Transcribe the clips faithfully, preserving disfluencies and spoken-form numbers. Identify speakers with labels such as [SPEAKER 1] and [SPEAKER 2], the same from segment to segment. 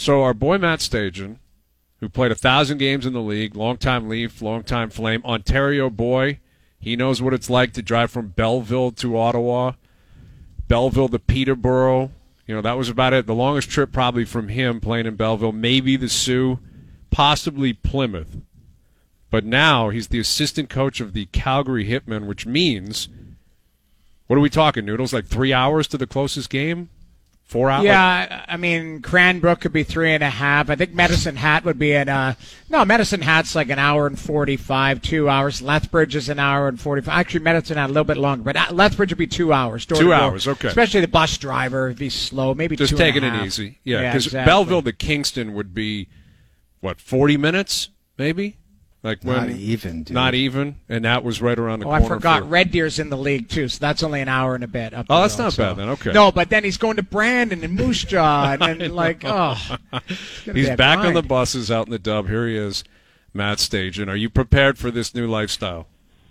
[SPEAKER 1] So our boy Matt Stajan, who played a thousand games in the league, longtime Leaf, longtime Flame, Ontario boy. He knows what it's like to drive from Belleville to Ottawa, Belleville to Peterborough. You know, that was about it. The longest trip probably from him playing in Belleville, maybe the Sioux, possibly Plymouth. But now he's the assistant coach of the Calgary Hitmen, which means, what are we talking, Noodles, like three hours to the closest game? Four hours?
[SPEAKER 2] Yeah, I mean, Cranbrook could be three and a half. I think Medicine Hat would be at, uh, no, Medicine Hat's like an hour and forty-five, two hours. Lethbridge is an hour and forty-five. Actually, Medicine Hat a little bit longer, but Lethbridge would be two hours. Door
[SPEAKER 1] two
[SPEAKER 2] to
[SPEAKER 1] hours,
[SPEAKER 2] door.
[SPEAKER 1] okay.
[SPEAKER 2] Especially the bus driver would be slow, maybe
[SPEAKER 1] Just
[SPEAKER 2] two
[SPEAKER 1] taking
[SPEAKER 2] and a
[SPEAKER 1] it
[SPEAKER 2] half.
[SPEAKER 1] easy. Yeah, because
[SPEAKER 2] exactly.
[SPEAKER 1] Belleville to Kingston would be, what, forty minutes, maybe? Like when,
[SPEAKER 3] not even, dude.
[SPEAKER 1] Not even, and that was right around the
[SPEAKER 2] oh,
[SPEAKER 1] corner.
[SPEAKER 2] I forgot.
[SPEAKER 1] For,
[SPEAKER 2] Red Deer's in the league, too, so that's only an hour and a bit. Up
[SPEAKER 1] oh,
[SPEAKER 2] the
[SPEAKER 1] that's
[SPEAKER 2] road,
[SPEAKER 1] not
[SPEAKER 2] so.
[SPEAKER 1] bad then, okay.
[SPEAKER 2] No, but then he's going to Brandon and Moose Jaw, and then, like, oh.
[SPEAKER 1] He's back on the buses out in the Dub. Here he is, Matt Stajan. Are you prepared for this new lifestyle?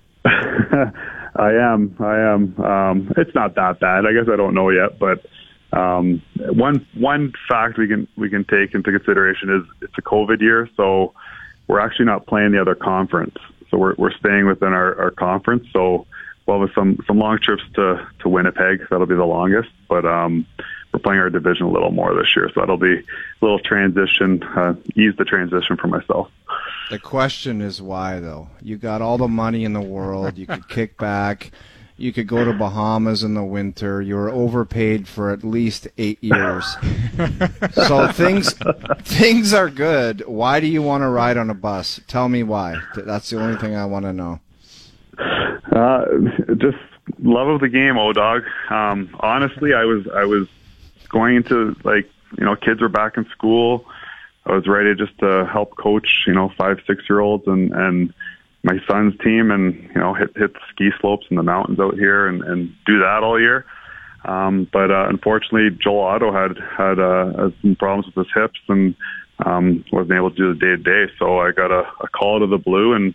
[SPEAKER 4] I am. I am. Um, it's not that bad. I guess I don't know yet, but um, one one fact we can we can take into consideration is it's a COVID year, so we're actually not playing the other conference. So we're we're staying within our, our conference. So well, with some some long trips to to Winnipeg, that'll be the longest. But um, we're playing our division a little more this year, so that'll be a little transition, uh, ease the transition for myself.
[SPEAKER 3] The question is why, though. You got all the money in the world. You could kick back. You could go to Bahamas in the winter. You were overpaid for at least eight years. So things things are good. Why do you want to ride on a bus? Tell me why. That's the only thing I want to know.
[SPEAKER 4] Uh, just love of the game, O-Dog. Um, honestly, I was I was going into, like, you know, kids were back in school. I was ready just to help coach, you know, five, six-year-olds and, and my son's team and, you know, hit hit the ski slopes in the mountains out here and, and do that all year. Um, but uh, unfortunately, Joel Otto had had uh, some problems with his hips and um, wasn't able to do the day-to-day. So I got a, a call to the blue, and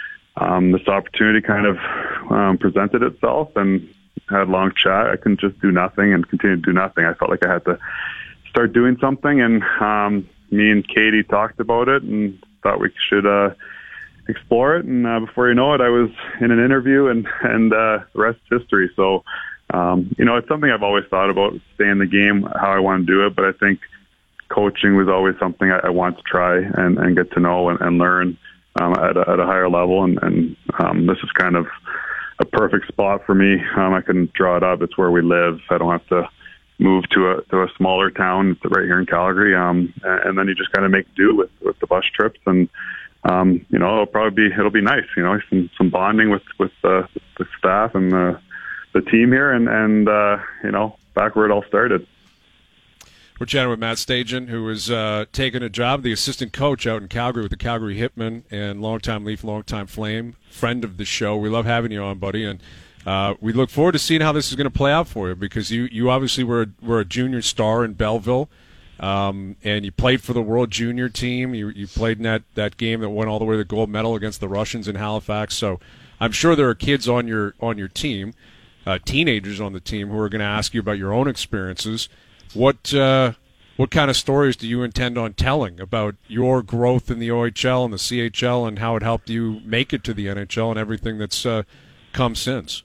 [SPEAKER 4] um, this opportunity kind of um, presented itself, and had a long chat. I couldn't just do nothing and continue to do nothing. I felt like I had to start doing something, and um, me and Katie talked about it and thought we should uh, explore it. And uh, before you know it, I was in an interview, and and uh, the rest is history. So, um, you know, it's something I've always thought about, stay in the game, how I want to do it. But I think coaching was always something I, I want to try and, and get to know and, and learn um, at, a, at a higher level. And, and um, this is kind of a perfect spot for me. Um, I can draw it up. It's where we live. I don't have to move to a to a smaller town. It's right here in Calgary. Um, and then you just kind of make do with, with the bus trips, and um, you know, it'll probably be it'll be nice. You know, some some bonding with with uh, the staff and the the team here, and and uh, you know, back where it all started.
[SPEAKER 1] We're chatting with Matt Stajan, who is uh, taking a job, the assistant coach out in Calgary with the Calgary Hitmen, and longtime Leaf, longtime Flame, friend of the show. We love having you on, buddy, and uh, we look forward to seeing how this is going to play out for you, because you, you obviously were a, were a junior star in Belleville, um, and you played for the World Junior team. You you played in that, that game that went all the way to the gold medal against the Russians in Halifax. So I'm sure there are kids on your on your team, uh, teenagers on the team, who are going to ask you about your own experiences. What uh, what kind of stories do you intend on telling about your growth in the O H L and the C H L, and how it helped you make it to the N H L and everything that's uh, come since?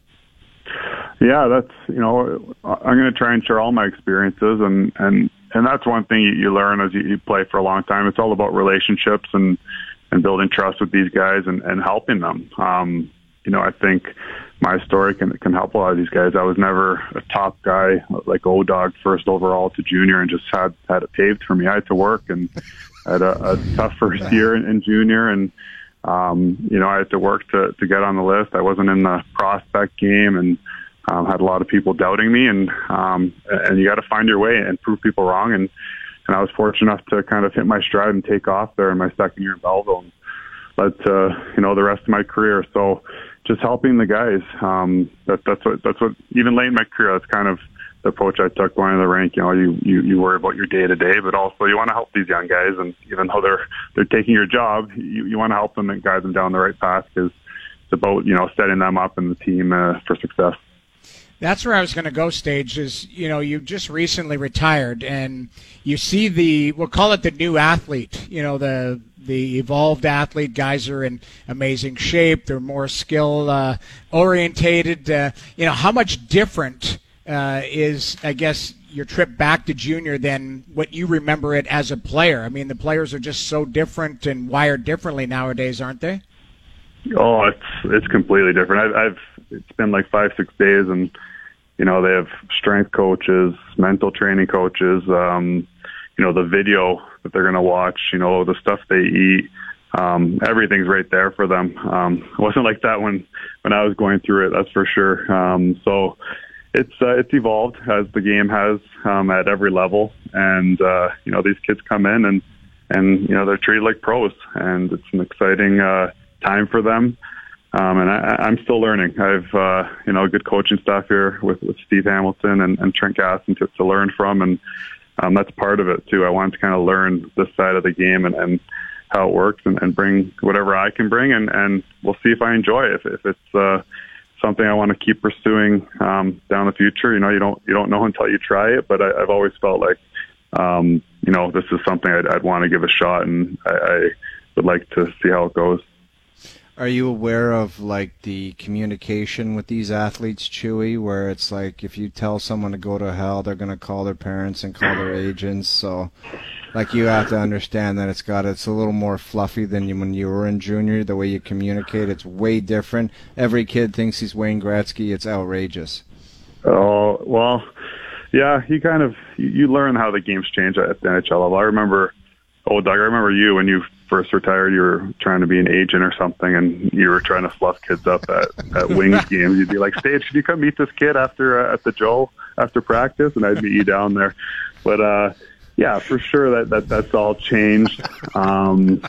[SPEAKER 4] Yeah, that's, you know, I'm going to try and share all my experiences, and, and, and that's one thing you, you learn as you, you play for a long time. It's all about relationships and, and building trust with these guys and, and helping them. Um, you know, I think my story can can help a lot of these guys. I was never a top guy like O-Dog, first overall to junior, and just had, had it paved for me. I had to work and had a, a tough first year in, in junior, and um, you know, I had to work to, to get on the list. I wasn't in the prospect game, and um, had a lot of people doubting me, and um, and you got to find your way and prove people wrong. And, and I was fortunate enough to kind of hit my stride and take off there in my second year in Belleville, and led to, you know, the rest of my career. So just helping the guys, um, that, that's what, that's what, even late in my career, that's kind of the approach I took going to the rink. You know, you, you, you worry about your day to day, but also you want to help these young guys. And even though they're, they're taking your job, you, you want to help them and guide them down the right path, because it's about, you know, setting them up and the team uh, for success.
[SPEAKER 2] That's where I was going to go, Stage, is, you know, you just recently retired, and you see the, we'll call it the new athlete, you know, the the evolved athlete. Guys are in amazing shape. They're more skill uh, orientated. Uh, you know, how much different uh, is, I guess, your trip back to junior than what you remember it as a player? I mean, the players are just so different and wired differently nowadays, aren't they?
[SPEAKER 4] Oh, it's it's completely different. I've, I've it's been like five, six days, and you know they have strength coaches, mental training coaches. Um, you know the video that they're going to watch. You know the stuff they eat. Um, everything's right there for them. Um, it wasn't like that when when I was going through it. That's for sure. Um, so it's uh, it's evolved as the game has um, at every level, and uh, you know these kids come in and and you know they're treated like pros, and it's an exciting Uh, time for them, um, and I, I'm still learning. I've uh, you know a good coaching staff here with, with Steve Hamilton and, and Trent Gaston to, to learn from, and um, that's part of it too. I want to kind of learn this side of the game and, and how it works, and, and bring whatever I can bring, and, and we'll see if I enjoy it. If, if it's uh, something I want to keep pursuing um, down the future, you know, you don't you don't know until you try it. But I, I've always felt like um, you know this is something I'd, I'd want to give a shot, and I, I would like to see how it goes.
[SPEAKER 3] Are you aware of, like, the communication with these athletes, Chewy, where it's like if you tell someone to go to hell, they're going to call their parents and call their agents? So, like, you have to understand that it's got it's a little more fluffy than you, when you were in junior. The way you communicate, it's way different. Every kid thinks he's Wayne Gretzky. It's outrageous.
[SPEAKER 4] Oh, well, yeah, you kind of you learn how the game's changed at the N H L level. I remember, oh, Doug, I remember you when you first retired, you were trying to be an agent or something, and you were trying to fluff kids up at, at Wings games. You'd be like, Stage, should you come meet this kid after uh, at the Joe after practice? And I'd meet you down there. But, uh, yeah, for sure that, that that's all changed. Um,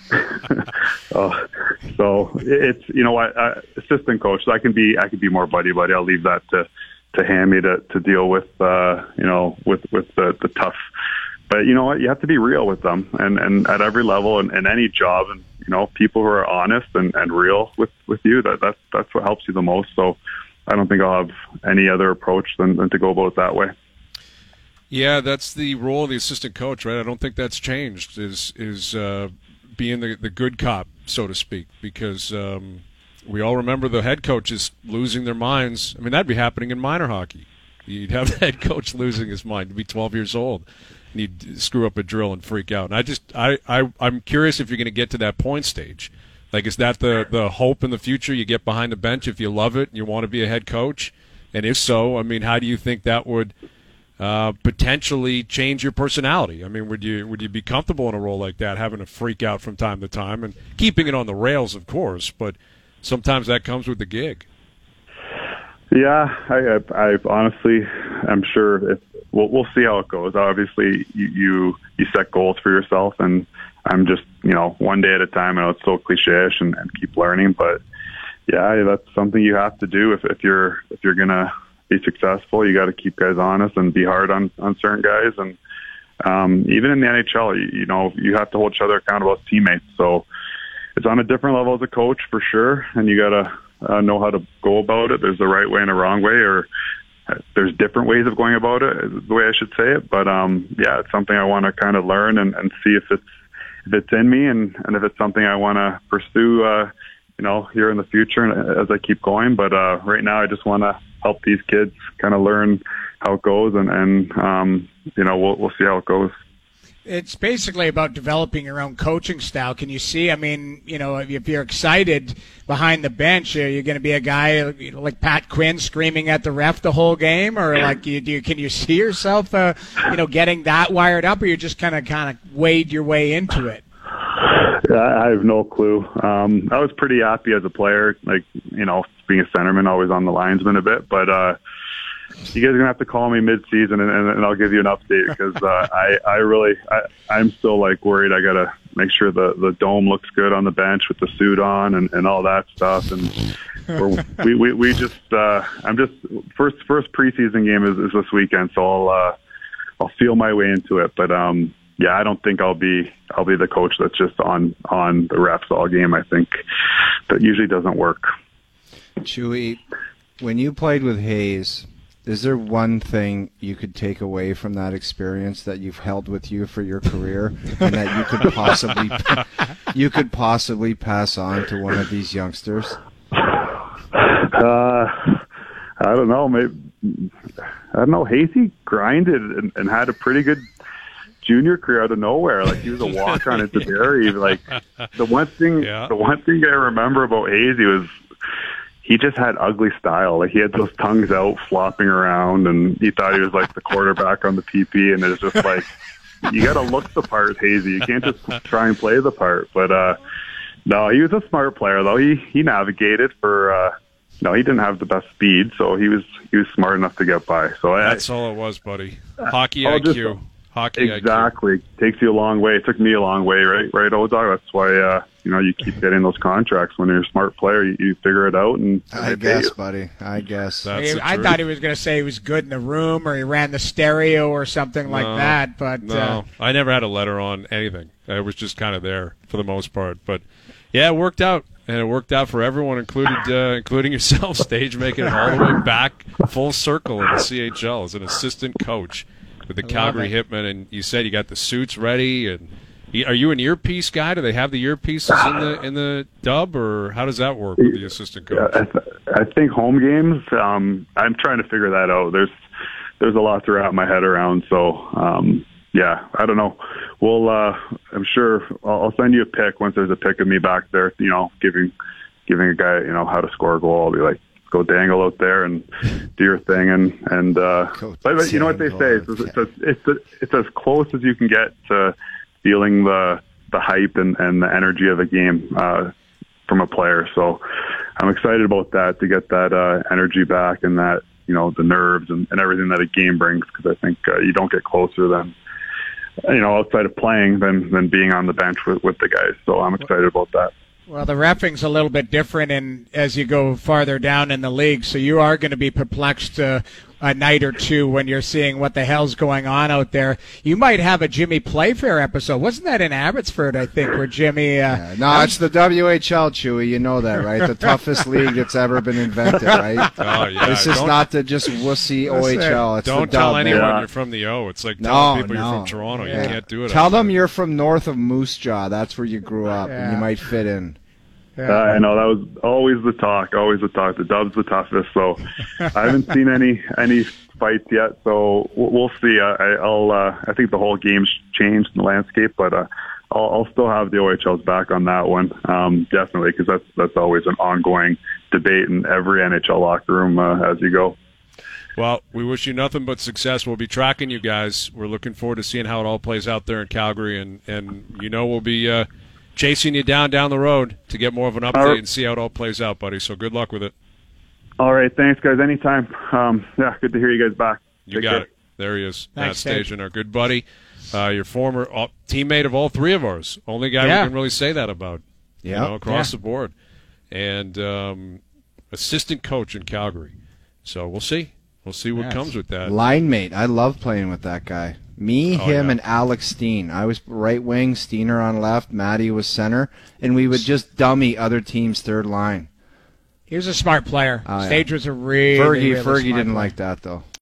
[SPEAKER 4] oh, so it's, you know what, uh, assistant coach, so I can be, I can be more buddy-buddy. I'll leave that to, to Hammy to, to deal with, uh, you know, with, with the, the tough. But you know what? You have to be real with them, and, and at every level and, and any job, and you know, people who are honest and, and real with, with you. That that's that's what helps you the most. So I don't think I'll have any other approach than, than to go about it that way.
[SPEAKER 1] Yeah, that's the role of the assistant coach, right? I don't think that's changed. Is is uh, being the the good cop, so to speak, because um, we all remember the head coaches losing their minds. I mean, that'd be happening in minor hockey. You'd have the head coach losing his mind. He'd be twelve years old. And he'd screw up a drill and freak out. And I just, I, I, I'm curious if you're going to get to that point, Stage. Like, is that the, the hope in the future? You get behind the bench if you love it and you want to be a head coach? And if so, I mean, how do you think that would uh, potentially change your personality? I mean, would you would you be comfortable in a role like that, having to freak out from time to time and keeping it on the rails, of course, but sometimes that comes with the gig.
[SPEAKER 4] Yeah, I, I, I honestly, I'm sure if, we'll, we'll see how it goes. Obviously, you, you you set goals for yourself, and I'm just, you know, one day at a time. I know it's so cliche-ish, and, and keep learning, but yeah, that's something you have to do if, if you're if you're gonna be successful. You got to keep guys honest and be hard on, on certain guys, and um, even in the N H L, you, you know, you have to hold each other accountable as teammates. So it's on a different level as a coach for sure, and you gotta Uh, know how to go about it. There's a right way and a wrong way, or there's different ways of going about it, is the way I should say it. But um, yeah, it's something I want to kind of learn and, and see if it's if it's in me, and, and if it's something I want to pursue, uh, you know, here in the future as I keep going. But uh, right now, I just want to help these kids kind of learn how it goes, and, and um, you know, we'll we'll see how it goes.
[SPEAKER 2] It's basically about developing your own coaching style. Can you see, I mean, you know, if you're excited behind the bench, are you going to be a guy you know, like Pat Quinn screaming at the ref the whole game? Or like, you, do you, can you see yourself, uh, you know, getting that wired up, or you just kind of kind of wade your way into it?
[SPEAKER 4] I have no clue. Um, I was pretty happy as a player, like, you know, being a centerman, always on the linesman a bit, but, uh, you guys are gonna have to call me mid-season, and, and, and I'll give you an update, because uh, I, I really, I, I'm still like worried. I gotta make sure the, the dome looks good on the bench with the suit on and, and all that stuff. And we're, we, we we just, uh, I'm just first first preseason game is, is this weekend, so I'll uh, I'll feel my way into it. But um, yeah, I don't think I'll be I'll be the coach that's just on on the refs all game. I think that usually doesn't work.
[SPEAKER 3] Chewy, when you played with Hayes, is there one thing you could take away from that experience that you've held with you for your career, and that you could possibly you could possibly pass on to one of these youngsters?
[SPEAKER 4] Uh, I don't know. Maybe I don't know. Hazy grinded and, and had a pretty good junior career out of nowhere. Like, he was a walk on into Barrie. Like, the one thing,
[SPEAKER 1] yeah.
[SPEAKER 4] the one thing I remember about Hazy was he just had ugly style. Like, he had those tongues out flopping around, and he thought he was like the quarterback on the P P. And it's just like, you got to look the part, Hazy. You can't just try and play the part. But uh, no, he was a smart player though. He he navigated for. Uh, no, he didn't have the best speed, so he was he was smart enough to get by. So
[SPEAKER 1] that's
[SPEAKER 4] I,
[SPEAKER 1] all it was, buddy. Hockey
[SPEAKER 4] I'll
[SPEAKER 1] I Q.
[SPEAKER 4] just,
[SPEAKER 1] Hockey
[SPEAKER 4] exactly.
[SPEAKER 1] I Q.
[SPEAKER 4] Takes you a long way. It took me a long way, right? Right, O-Dog? That's why, uh, you know, you keep getting those contracts. When you're a smart player, you, you figure it out. And
[SPEAKER 3] I guess, buddy. I guess.
[SPEAKER 1] That's
[SPEAKER 2] I
[SPEAKER 1] the
[SPEAKER 2] thought
[SPEAKER 1] truth.
[SPEAKER 2] he was going to say he was good in the room, or he ran the stereo or something like
[SPEAKER 1] No,
[SPEAKER 2] that. But
[SPEAKER 1] no,
[SPEAKER 2] uh,
[SPEAKER 1] I never had a letter on anything. I was just kind of there for the most part. But yeah, it worked out, and it worked out for everyone, including uh, including yourself, Stage, making it all the way back full circle in the C H L as an assistant coach with the
[SPEAKER 2] I
[SPEAKER 1] Calgary
[SPEAKER 2] love it.
[SPEAKER 1] Hitmen. And you said you got the suits ready. And are you an earpiece guy? Do they have the earpieces in the in the dub, or how does that work with the assistant coach?
[SPEAKER 4] I, th- I think home games. Um, I'm trying to figure that out. There's there's a lot to wrap my head around. So um, yeah, I don't know. We'll. Uh, I'm sure I'll, I'll send you a pic once there's a pic of me back there. You know, giving giving a guy you know how to score a goal. I'll be like, go dangle out there and do your thing. And and uh, but, but you know what they say? It's it's, it's, it's it's as close as you can get to feeling the the hype and, and the energy of a game uh, from a player. So I'm excited about that, to get that uh, energy back, and that, you know, the nerves and, and everything that a game brings, because I think uh, you don't get closer than, you know, outside of playing than, than being on the bench with, with the guys. So I'm excited about that.
[SPEAKER 2] well, the reffing's a little bit different in, as you go farther down in the league, so you are going to be perplexed uh, a night or two when you're seeing what the hell's going on out there. You might have a Jimmy Playfair episode. Wasn't that in Abbotsford, I think, where Jimmy... Uh,
[SPEAKER 3] Yeah, no, it's the W H L, Chewy. You know that, right? The toughest league that's ever been invented, right?
[SPEAKER 1] Oh yeah,
[SPEAKER 3] This is
[SPEAKER 1] Don't-
[SPEAKER 3] not the just wussy O H L. It's
[SPEAKER 1] Don't
[SPEAKER 3] the
[SPEAKER 1] tell
[SPEAKER 3] dub,
[SPEAKER 1] anyone
[SPEAKER 3] man.
[SPEAKER 4] Yeah.
[SPEAKER 1] you're from the O. It's like
[SPEAKER 3] No,
[SPEAKER 1] telling people
[SPEAKER 3] no.
[SPEAKER 1] you're from Toronto.
[SPEAKER 2] Yeah.
[SPEAKER 1] You can't do it.
[SPEAKER 3] Tell
[SPEAKER 1] out
[SPEAKER 3] them
[SPEAKER 1] there.
[SPEAKER 3] you're from north of Moose Jaw. That's where you grew up,
[SPEAKER 2] Yeah.
[SPEAKER 3] and you might fit in.
[SPEAKER 2] yeah.
[SPEAKER 4] Uh, I know that was always the talk, always the talk. The Dub's the toughest, so I haven't seen any any fights yet. So we'll, we'll see. I, I- I'll. Uh, I think the whole game's changed in the landscape, but uh, I'll, I'll still have the O H L's back on that one, um, definitely, because that's that's always an ongoing debate in every N H L locker room uh, as you go.
[SPEAKER 1] Well, we wish you nothing but success. We'll be tracking you guys. We're looking forward to seeing how it all plays out there in Calgary, and and you know we'll be uh, chasing you down down the road to get more of an update
[SPEAKER 4] All right.
[SPEAKER 1] and see how it all plays out, buddy. So good luck with it.
[SPEAKER 4] All right, thanks, guys. Anytime. Um, yeah, good to hear you guys back.
[SPEAKER 1] You
[SPEAKER 4] Take
[SPEAKER 1] got
[SPEAKER 4] care.
[SPEAKER 1] it. There he is, Matt
[SPEAKER 2] Thanks, Dave.
[SPEAKER 1] Stajan, our good buddy, uh, your former uh, teammate of all three of ours. Only guy
[SPEAKER 2] Yeah.
[SPEAKER 1] we can really say that about.
[SPEAKER 3] Yeah.
[SPEAKER 1] You know, across
[SPEAKER 2] Yeah.
[SPEAKER 1] the board, and um, assistant coach in Calgary. So we'll see. We'll see what
[SPEAKER 2] Yes.
[SPEAKER 1] comes with that.
[SPEAKER 3] Line mate. I love playing with that guy. Me,
[SPEAKER 1] Oh,
[SPEAKER 3] him,
[SPEAKER 1] yeah.
[SPEAKER 3] and Alex Steen. I was right wing, Steener on left, Matty was center, and we would just dummy other teams' third line.
[SPEAKER 2] He was a smart player.
[SPEAKER 3] Oh, yeah.
[SPEAKER 2] Stage was a really,
[SPEAKER 3] Fergie,
[SPEAKER 2] really
[SPEAKER 3] Fergie
[SPEAKER 2] smart
[SPEAKER 3] didn't
[SPEAKER 2] player.
[SPEAKER 3] like that, though.